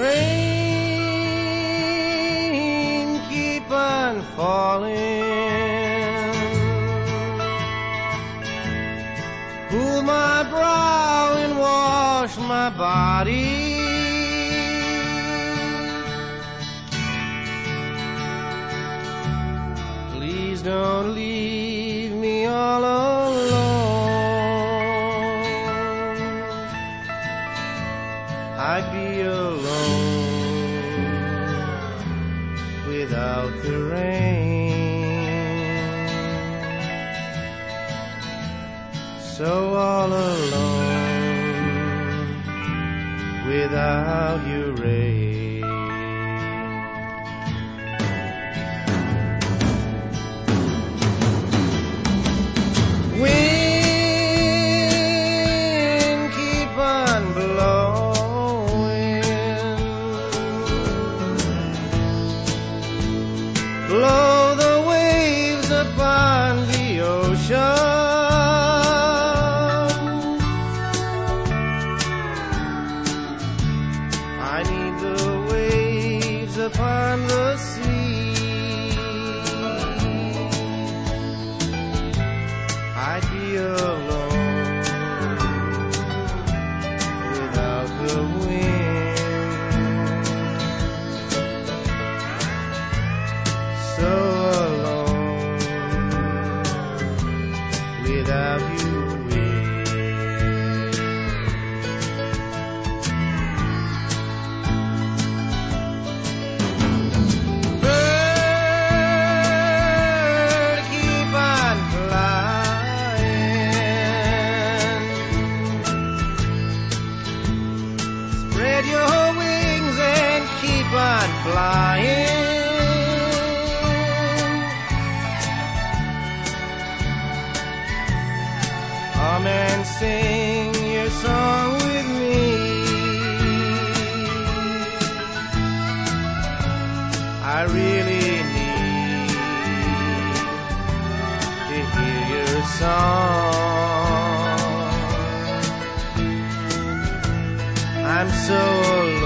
Rain, keep on falling. Cool my brow and wash my body. Please don't leave me all alone. I'd be alone without the rain. So all alone without you, rain. Wind, keep on blowing. Blow the waves upon the ocean. I need the waves upon the sea. I'd be alone without the wind. So alone without you, bird, keep on flying. Spread your wings and keep on flying. Come and sing your song with me. I really need to hear your song. I'm so alone